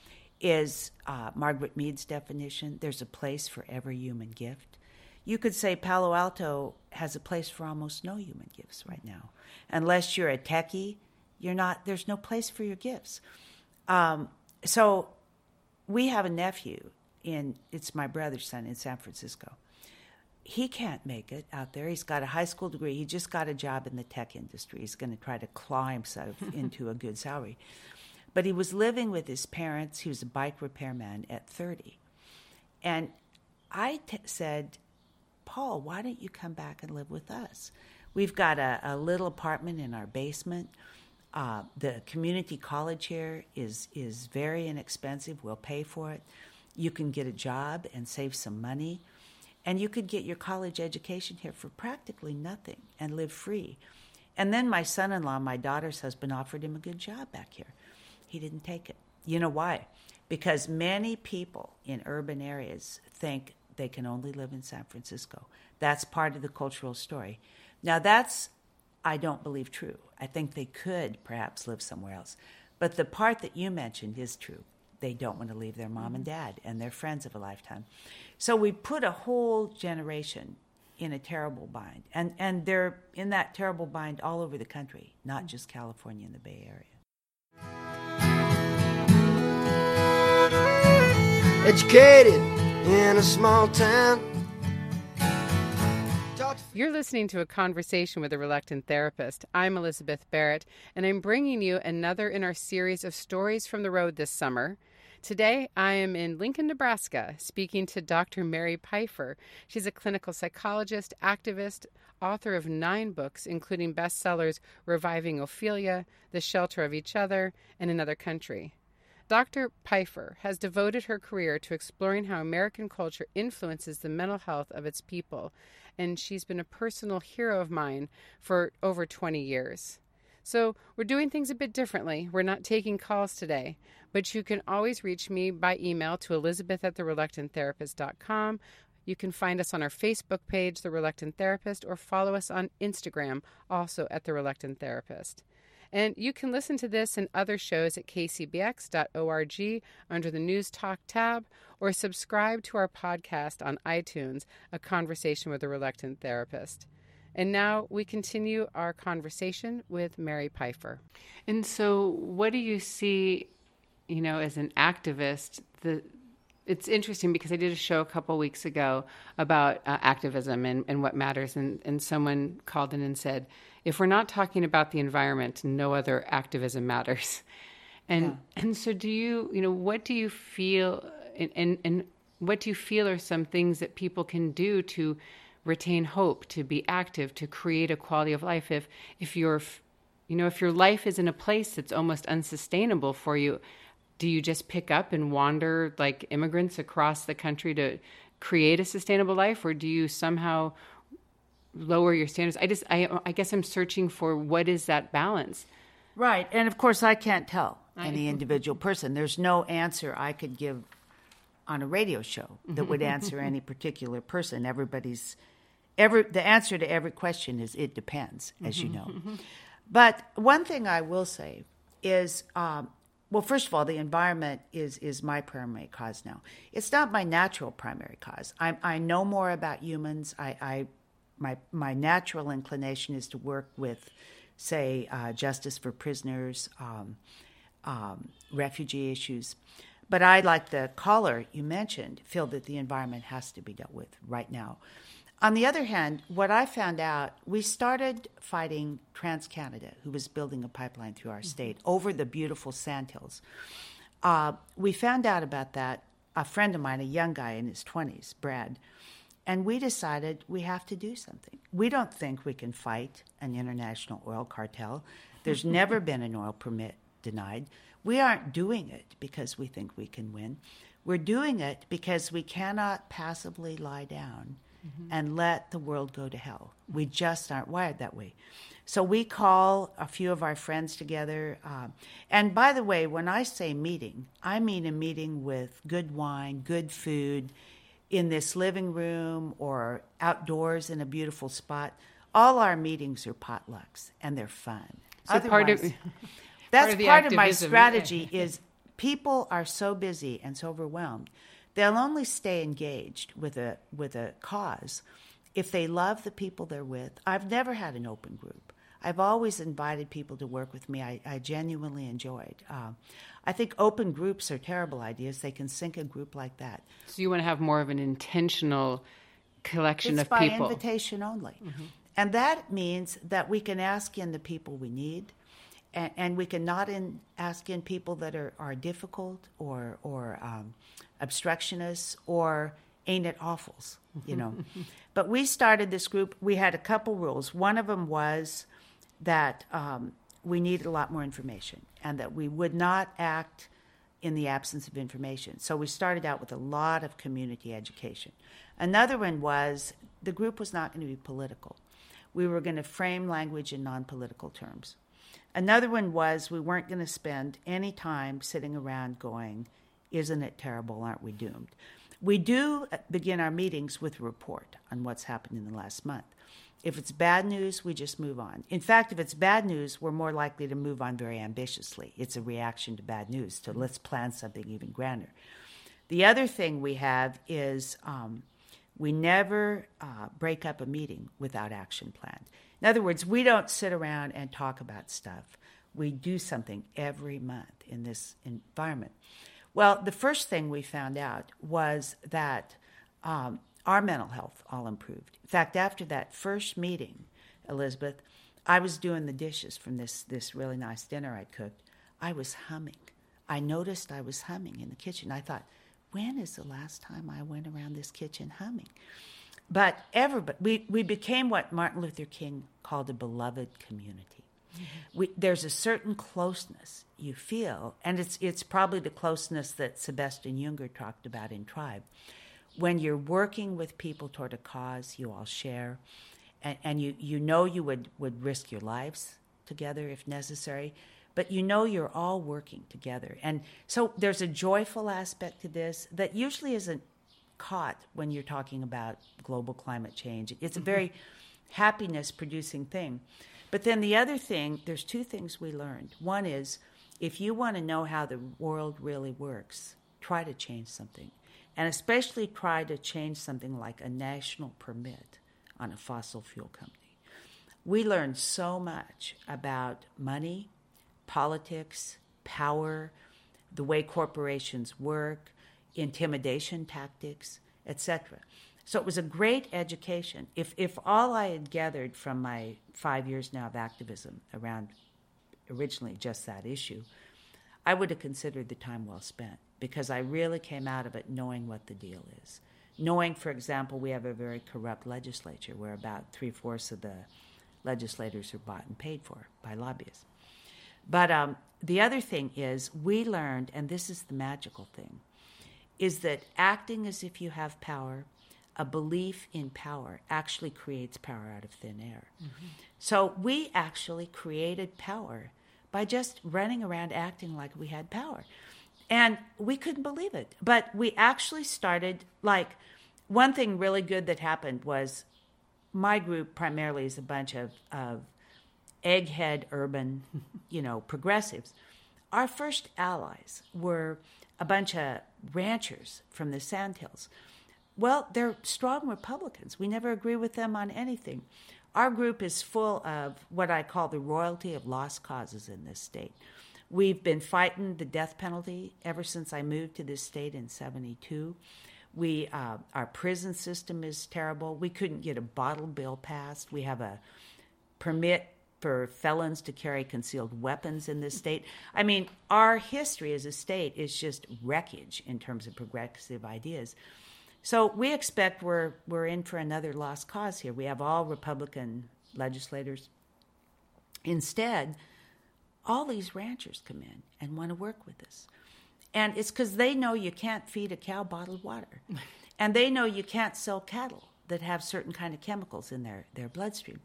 [SPEAKER 3] is uh, Margaret Mead's definition. There's a place for every human gift. You could say Palo Alto has a place for almost no human gifts right now. Unless you're a techie, You're not. There's no place for your gifts. Um, so we have a nephew in. It's my brother's son in San Francisco. He can't make it out there. He's got a high school degree. He just got a job in the tech industry. He's going to try to claw himself into a good salary. But he was living with his parents. He was a bike repairman at thirty. And I t- said, Paul, why don't you come back and live with us? We've got a, a little apartment in our basement. Uh, the community college here is is very inexpensive. We'll pay for it. You can get a job and save some money. And you could get your college education here for practically nothing and live free. And then my son-in-law, my daughter's husband, offered him a good job back here. He didn't take it. You know why? Because many people in urban areas think they can only live in San Francisco. That's part of the cultural story. Now, that's, I don't believe, true. I think they could perhaps live somewhere else. But the part that you mentioned is true. They don't want to leave their mom and dad and their friends of a lifetime. So we put a whole generation in a terrible bind. And, and they're in that terrible bind all over the country, not just California and the Bay Area.
[SPEAKER 2] Educated in a small town.
[SPEAKER 1] You're listening to A Conversation with a Reluctant Therapist. I'm Elizabeth Barrett, and I'm bringing you another in our series of stories from the road this summer. Today, I am in Lincoln, Nebraska, speaking to Doctor Mary Pipher. She's a clinical psychologist, activist, author of nine books, including bestsellers Reviving Ophelia, The Shelter of Each Other, and Another Country. Doctor Pipher has devoted her career to exploring how American culture influences the mental health of its people, and she's been a personal hero of mine for over twenty years. So we're doing things a bit differently. We're not taking calls today, but you can always reach me by email to elizabeth at the reluctant therapist dot com. You can find us on our Facebook page, The Reluctant Therapist, or follow us on Instagram, also at The Reluctant Therapist. And you can listen to this and other shows at k c b x dot org under the News Talk tab, or subscribe to our podcast on iTunes, A Conversation with a Reluctant Therapist. And now we continue our conversation with Mary Pipher. And so what do you see, you know, as an activist? The It's interesting because I did a show a couple weeks ago about uh, activism and, and what matters. And, and someone called in and said, if we're not talking about the environment, no other activism matters. And yeah. and so do you, you know, what do you feel, and, and, and what do you feel are some things that people can do to retain hope, to be active, to create a quality of life? If, if you're, you know, if your life is in a place that's almost unsustainable for you, do you just pick up and wander like immigrants across the country to create a sustainable life, or do you somehow lower your standards? I just, I, I guess I'm searching for what is that balance.
[SPEAKER 3] Right. And of course, I can't tell any individual person. There's no answer I could give on a radio show that would answer any particular person. Everybody's, every, the answer to every question is it depends, as you know. But one thing I will say is, um, well, first of all, the environment is is my primary cause now. It's not my natural primary cause. I I know more about humans. I, I my my natural inclination is to work with, say, uh, justice for prisoners, um, um, refugee issues. But I, like the caller you mentioned, feel that the environment has to be dealt with right now. On the other hand, what I found out, we started fighting TransCanada, who was building a pipeline through our state, over the beautiful sandhills. Uh, we found out about that, a friend of mine, a young guy in his twenties, Brad, and we decided we have to do something. We don't think we can fight an international oil cartel. There's never been an oil permit denied. We aren't doing it because we think we can win. We're doing it because we cannot passively lie down Mm-hmm. and let the world go to hell. We just aren't wired that way. So we call a few of our friends together. Uh, and by the way, when I say meeting, I mean a meeting with good wine, good food, in this living room or outdoors in a beautiful spot. All our meetings are potlucks, and they're fun.
[SPEAKER 1] So part of,
[SPEAKER 3] that's
[SPEAKER 1] part of,
[SPEAKER 3] part of my strategy is people are so busy and so overwhelmed. They'll only stay engaged with a with a cause if they love the people they're with. I've never had an open group. I've always invited people to work with me. I, I genuinely enjoyed. Uh, I think open groups are terrible ideas. They can sink a group like that.
[SPEAKER 1] So you want to have more of an intentional collection
[SPEAKER 3] it's
[SPEAKER 1] of
[SPEAKER 3] by
[SPEAKER 1] people.
[SPEAKER 3] Invitation only. Mm-hmm. And that means that we can ask in the people we need, and, and we can not in, ask in people that are, are difficult or, or um, obstructionists or ain't it awfuls, you know. But we started this group. We had a couple rules. One of them was that um, we needed a lot more information and that we would not act in the absence of information. So we started out with a lot of community education. Another one was the group was not going to be political. We were going to frame language in non-political terms. Another one was we weren't going to spend any time sitting around going, isn't it terrible, aren't we doomed? We do begin our meetings with a report on what's happened in the last month. If it's bad news, we just move on. In fact, if it's bad news, we're more likely to move on very ambitiously. It's a reaction to bad news, so let's plan something even grander. The other thing we have is um, we never uh, break up a meeting without action planned. In other words, we don't sit around and talk about stuff. We do something every month in this environment. Well, the first thing we found out was that um, our mental health all improved. In fact, after that first meeting, Elizabeth, I was doing the dishes from this, this really nice dinner I'd cooked. I was humming. I noticed I was humming in the kitchen. I thought, when is the last time I went around this kitchen humming? But everybody, we, we became what Martin Luther King called a beloved community. Mm-hmm. We, there's a certain closeness you feel, and it's it's probably the closeness that Sebastian Junger talked about in Tribe. When you're working with people toward a cause you all share, and, and you, you know you would, would risk your lives together if necessary, but you know you're all working together. And so there's a joyful aspect to this that usually isn't caught when you're talking about global climate change. It's a very happiness-producing thing. But then the other thing, there's two things we learned. One is, if you want to know how the world really works, try to change something. And especially try to change something like a national permit on a fossil fuel company. We learned so much about money, politics, power, the way corporations work, intimidation tactics, et cetera. So it was a great education. If if all I had gathered from my five years now of activism around originally just that issue, I would have considered the time well spent, because I really came out of it knowing what the deal is. Knowing, for example, we have a very corrupt legislature where about three-fourths of the legislators are bought and paid for by lobbyists. But um, the other thing is we learned, and this is the magical thing, is that acting as if you have power, a belief in power, actually creates power out of thin air. Mm-hmm. So we actually created power by just running around acting like we had power. And we couldn't believe it. But we actually started, like, one thing really good that happened was my group primarily is a bunch of, of egghead urban, you know, progressives. Our first allies were a bunch of ranchers from the Sandhills. Well, they're strong Republicans. We never agree with them on anything. Our group is full of what I call the royalty of lost causes in this state. We've been fighting the death penalty ever since I moved to this state in seventy-two. We, uh, our prison system is terrible. We couldn't get a bottle bill passed. We have a permit for felons to carry concealed weapons in this state. I mean, our history as a state is just wreckage in terms of progressive ideas. So we expect we're we're in for another lost cause here. We have all Republican legislators. Instead, all these ranchers come in and want to work with us. And it's because they know you can't feed a cow bottled water. And they know you can't sell cattle that have certain kind of chemicals in their, their bloodstream.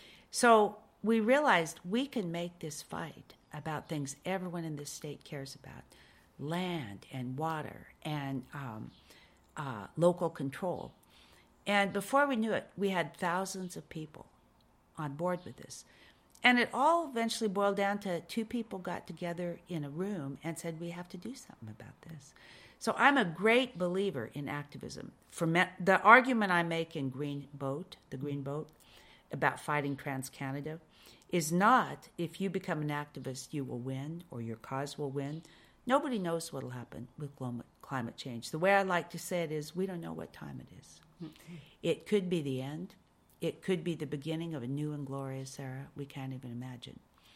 [SPEAKER 3] So we realized we can make this fight about things everyone in this state cares about, land and water and um, uh, local control. And before we knew it, we had thousands of people on board with this. And it all eventually boiled down to two people got together in a room and said, we have to do something about this. So I'm a great believer in activism. For me- the argument I make in Green Boat, the Green Boat, about fighting TransCanada, is not if you become an activist, you will win or your cause will win. Nobody knows what will happen with climate change. The way I like to say it is we don't know what time it is. Mm-hmm. It could be the end. It could be the beginning of a new and glorious era we can't even imagine.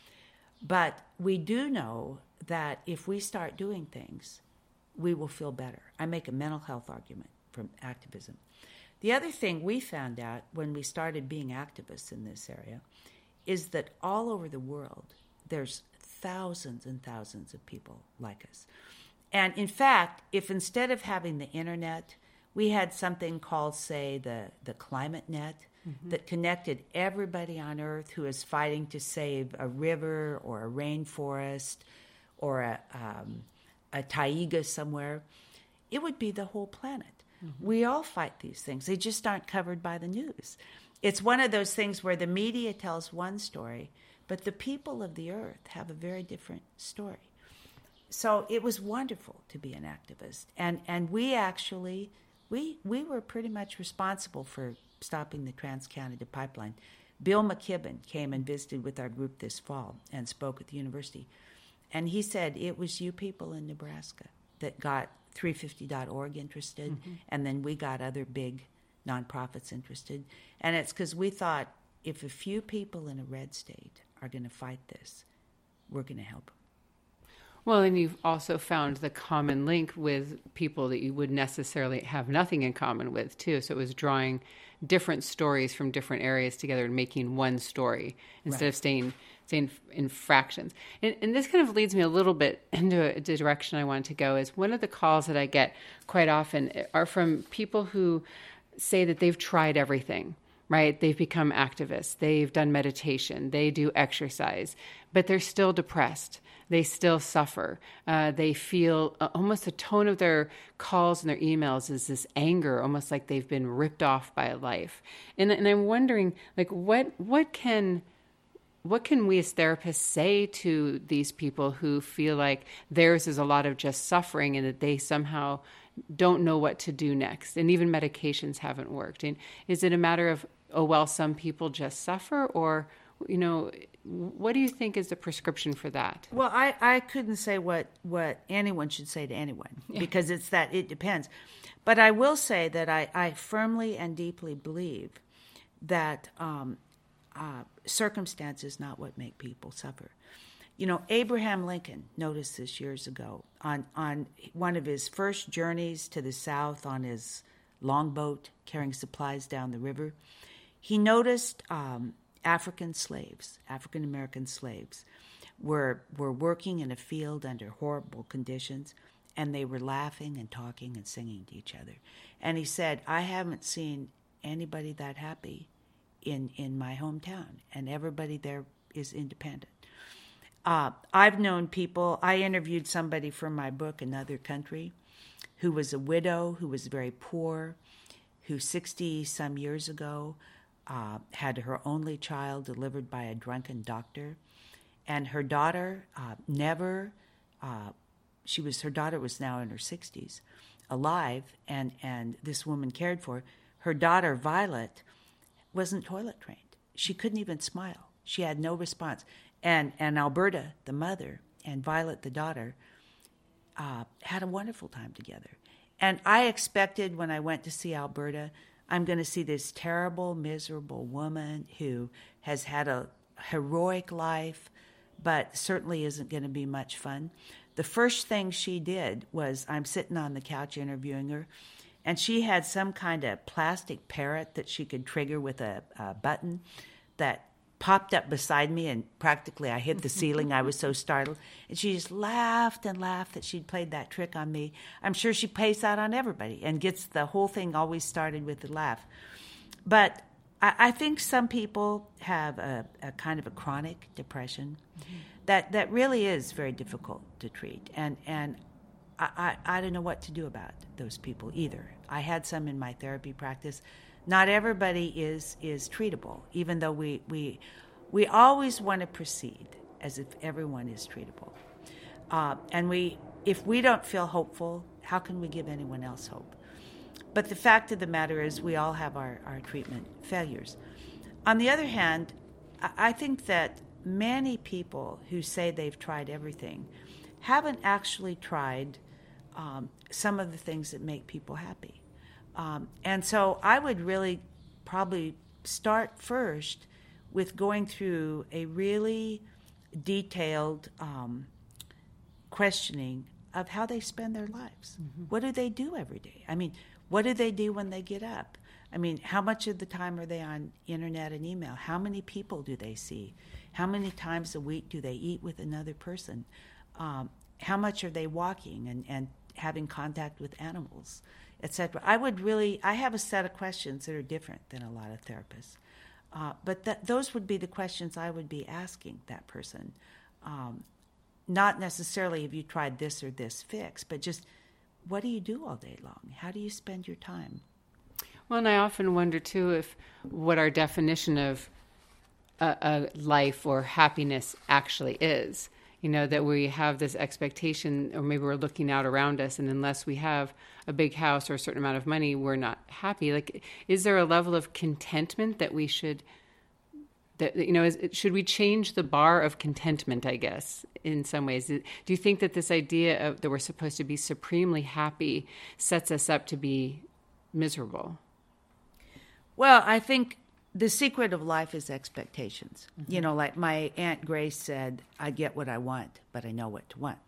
[SPEAKER 3] But we do know that if we start doing things, we will feel better. I make a mental health argument from activism. The other thing we found out when we started being activists in this area is that all over the world, there's thousands and thousands of people like us. And in fact, if instead of having the internet, we had something called, say, the, the climate net, mm-hmm. that connected everybody on Earth who is fighting to save a river or a rainforest or a, um, a taiga somewhere, it would be the whole planet. Mm-hmm. We all fight these things. They just aren't covered by the news. It's one of those things where the media tells one story, but the people of the earth have a very different story. So it was wonderful to be an activist. And and we actually, we we were pretty much responsible for stopping the Trans-Canada Pipeline. Bill McKibben came and visited with our group this fall and spoke at the university. And he said it was you people in Nebraska that got three fifty dot org interested, mm-hmm. and then we got other big nonprofits interested. And it's because we thought if a few people in a red state are going to fight this, we're going to help them.
[SPEAKER 1] Well, and you've also found the common link with people that you would necessarily have nothing in common with, too. So it was drawing different stories from different areas together and making one story instead right. of staying staying in fractions. And, and this kind of leads me a little bit into a, the direction I wanted to go. Is one of the calls that I get quite often are from people who say that they've tried everything. Right? They've become activists. They've done meditation. They do exercise, but they're still depressed. They still suffer. Uh, they feel uh, almost the tone of their calls and their emails is this anger, almost like they've been ripped off by life. And, and I'm wondering, like, what what can what can we as therapists say to these people who feel like theirs is a lot of just suffering and that they somehow don't know what to do next, and even medications haven't worked? And is it a matter of, oh, well, some people just suffer, or, you know, what do you think is the prescription for that?
[SPEAKER 3] Well, I, I couldn't say what, what anyone should say to anyone, yeah. because it's that, it depends. But I will say that I, I firmly and deeply believe that um, uh, circumstance is not what make people suffer. You know, Abraham Lincoln noticed this years ago on, on one of his first journeys to the South on his longboat carrying supplies down the river. He noticed um, African slaves, African American slaves, were were working in a field under horrible conditions, and they were laughing and talking and singing to each other. And he said, I haven't seen anybody that happy in, in my hometown, and everybody there is independent. Uh, I've known people, I interviewed somebody from my book, Another Country, who was a widow, who was very poor, who sixty-some years ago uh, had her only child delivered by a drunken doctor. And her daughter uh, never, uh, she was, her daughter was now in her sixties, alive, and, and this woman cared for her. Her daughter, Violet, wasn't toilet trained. She couldn't even smile. She had no response. And and Alberta, the mother, and Violet, the daughter, uh, had a wonderful time together. And I expected when I went to see Alberta, I'm going to see this terrible, miserable woman who has had a heroic life, but certainly isn't going to be much fun. The first thing she did was, I'm sitting on the couch interviewing her, and she had some kind of plastic parrot that she could trigger with a, a button that popped up beside me, and practically I hit the ceiling. I was so startled. And she just laughed and laughed that she'd played that trick on me. I'm sure she plays that on everybody and gets the whole thing always started with a laugh. But I, I think some people have a, a kind of a chronic depression mm-hmm. that, that really is very difficult to treat. And, and I, I, I don't know what to do about those people either. I had some in my therapy practice. Not everybody is is treatable, even though we we we always want to proceed as if everyone is treatable. Uh, and we, if we don't feel hopeful, how can we give anyone else hope? But the fact of the matter is we all have our, our treatment failures. On the other hand, I think that many people who say they've tried everything haven't actually tried um, some of the things that make people happy. Um, and so I would really probably start first with going through a really detailed um, questioning of how they spend their lives. Mm-hmm. What do they do every day? I mean, what do they do when they get up? I mean, how much of the time are they on internet and email? How many people do they see? How many times a week do they eat with another person? Um, how much are they walking and, and having contact with animals, et cetera? I would really, I have a set of questions that are different than a lot of therapists. Uh, but th- those would be the questions I would be asking that person. Um, not necessarily have you tried this or this fix, but just what do you do all day long? How do you spend your time?
[SPEAKER 1] Well, and I often wonder, too, if what our definition of a, a life or happiness actually is. You know, that we have this expectation, or maybe we're looking out around us, and unless we have a big house or a certain amount of money, we're not happy. Like, is there a level of contentment that we should, that you know, is, should we change the bar of contentment, I guess, in some ways? Do you think that this idea of that we're supposed to be supremely happy sets us up to be miserable?
[SPEAKER 3] Well, I think the secret of life is expectations. Mm-hmm. You know, like my Aunt Grace said, I get what I want, but I know what to want.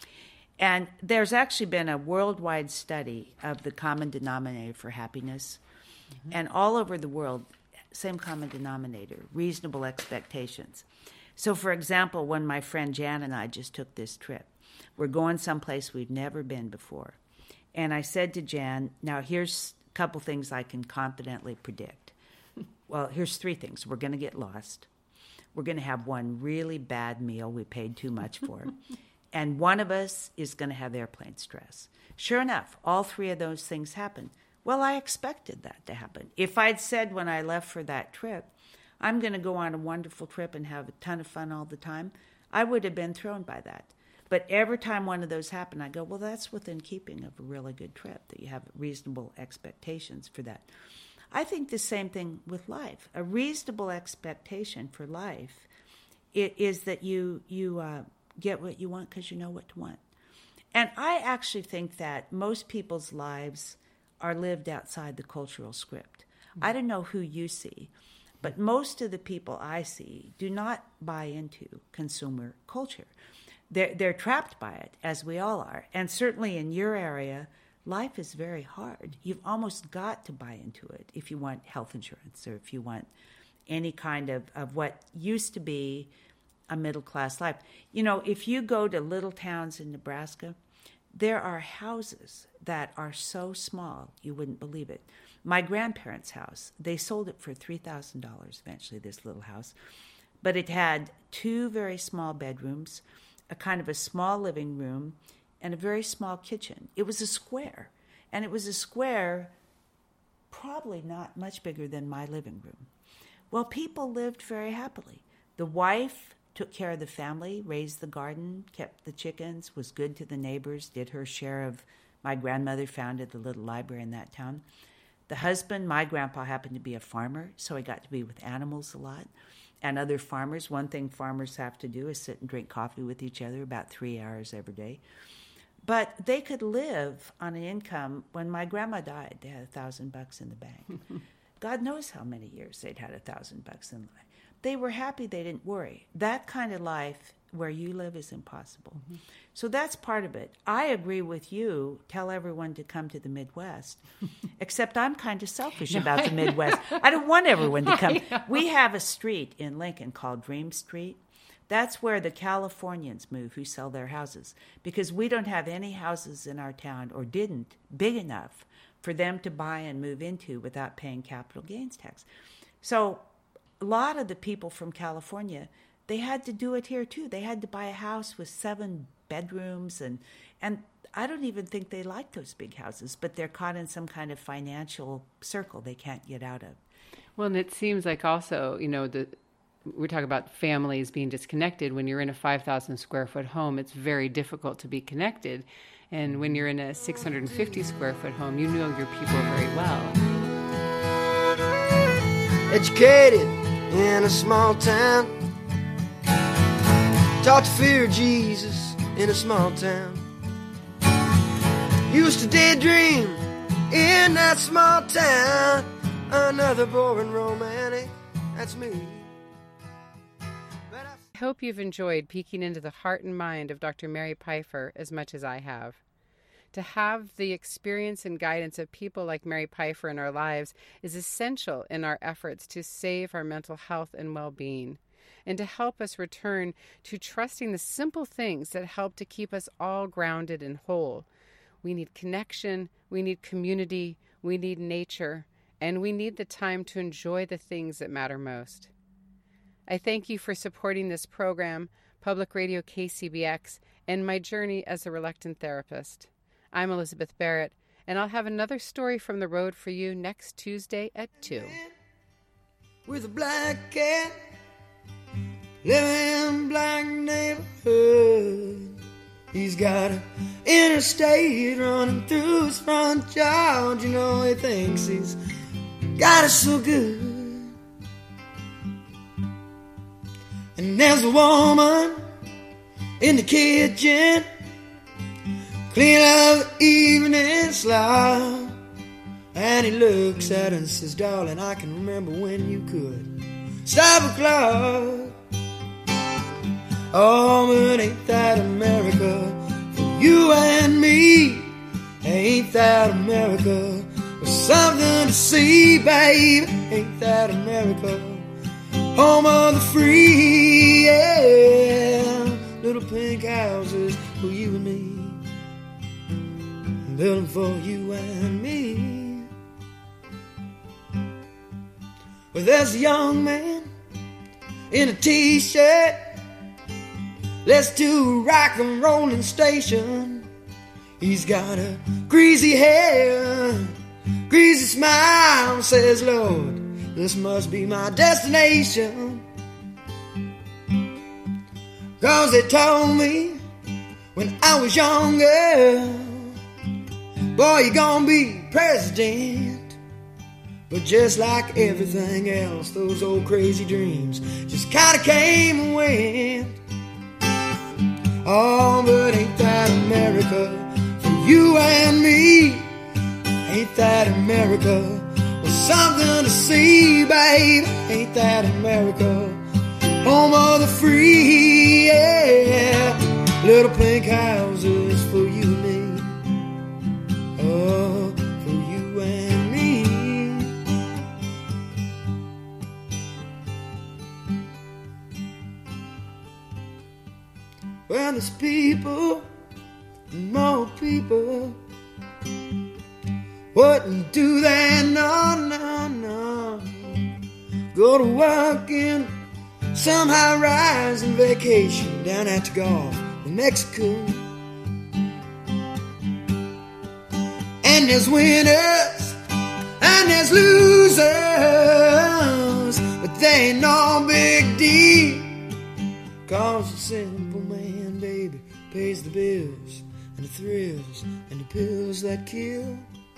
[SPEAKER 3] And there's actually been a worldwide study of the common denominator for happiness. Mm-hmm. And all over the world, same common denominator, reasonable expectations. So, for example, when my friend Jan and I just took this trip, we're going someplace we've never been before. And I said to Jan, now here's a couple things I can confidently predict. Well, here's three things. We're going to get lost. We're going to have one really bad meal we paid too much for. And one of us is going to have airplane stress. Sure enough, all three of those things happened. Well, I expected that to happen. If I'd said when I left for that trip, I'm going to go on a wonderful trip and have a ton of fun all the time, I would have been thrown by that. But every time one of those happened, I go, well, that's within keeping of a really good trip, that you have reasonable expectations for that. I think the same thing with life. A reasonable expectation for life is that you you uh, get what you want because you know what to want. And I actually think that most people's lives are lived outside the cultural script. Mm-hmm. I don't know who you see, but most of the people I see do not buy into consumer culture. They're, they're trapped by it, as we all are. And certainly in your area, life is very hard. You've almost got to buy into it if you want health insurance or if you want any kind of, of what used to be a middle-class life. You know, if you go to little towns in Nebraska, there are houses that are so small you wouldn't believe it. My grandparents' house, they sold it for three thousand dollars eventually, this little house. But it had two very small bedrooms, a kind of a small living room, and a very small kitchen. It was a square, and it was a square probably not much bigger than my living room. Well, people lived very happily. The wife took care of the family, raised the garden, kept the chickens, was good to the neighbors, did her share of, my grandmother founded the little library in that town. The husband, my grandpa happened to be a farmer, so he got to be with animals a lot. And other farmers, one thing farmers have to do is sit and drink coffee with each other about three hours every day. But they could live on an income. When my grandma died, they had a thousand bucks in the bank. God knows how many years they'd had a thousand bucks in the bank. They were happy, they didn't worry. That kind of life where you live is impossible. Mm-hmm. So that's part of it. I agree with you, tell everyone to come to the Midwest, except I'm kind of selfish no, about the Midwest. I don't want everyone to come. We have a street in Lincoln called Dream Street. That's where the Californians move who sell their houses, because we don't have any houses in our town, or didn't, big enough for them to buy and move into without paying capital gains tax. So a lot of the people from California, they had to do it here too. They had to buy a house with seven bedrooms, and and I don't even think they like those big houses, but they're caught in some kind of financial circle they can't get out of.
[SPEAKER 1] Well, and it seems like also, you know, the we're talking about families being disconnected. When you're in a five thousand square foot home, it's very difficult to be connected. And when you're in a six hundred fifty square foot home, you know your people very well.
[SPEAKER 2] Educated in a small town, taught to fear Jesus in a small town. Used to daydream in that small town. Another boring romantic, that's me.
[SPEAKER 1] I hope you've enjoyed peeking into the heart and mind of Doctor Mary Pipher as much as I have. To have the experience and guidance of people like Mary Pipher in our lives is essential in our efforts to save our mental health and well-being, and to help us return to trusting the simple things that help to keep us all grounded and whole. We need connection, we need community, we need nature, and we need the time to enjoy the things that matter most. I thank you for supporting this program, Public Radio K C B X, and my journey as a reluctant therapist. I'm Elizabeth Barrett, and I'll have another story from the road for you next Tuesday at two.
[SPEAKER 2] With a black cat, living in a black neighborhood. He's got an interstate running through his front yard. You know, he thinks he's got it so good. And there's a woman in the kitchen, clean up the evening slop. And he looks at her and says, darling, I can remember when you could stop a clock. Oh, but ain't that America for you and me? Ain't that America with something to see, babe? Ain't that America, home of the free? Yeah, little pink houses for you and me, building for you and me. Well, there's a young man in a t-shirt. Let's do a rock and rolling station. He's got a greasy hair, greasy smile. Says, Lord, this must be my destination. 'Cause they told me when I was younger, boy, you're gonna be president. But just like everything else, those old crazy dreams just kinda came and went. Oh, but ain't that America for you and me? Ain't that America with something to see, babe? Ain't that America, home of the free? Yeah, little pink houses for you and me. Oh, for you and me. Well, there's people, more people. Wouldn't do that, no, no, no. Go to work in some high rise and vacation down at the Gulf of Mexico. And there's winners and there's losers, but they ain't no big deal. 'Cause a simple man, baby, pays the bills and the thrills and the pills that kill.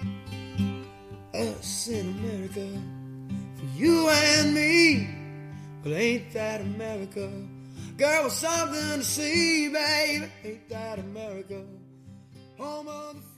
[SPEAKER 2] Us in America, for you and me. Well, ain't that America? Girl, with something to see, baby. Ain't that America, home of the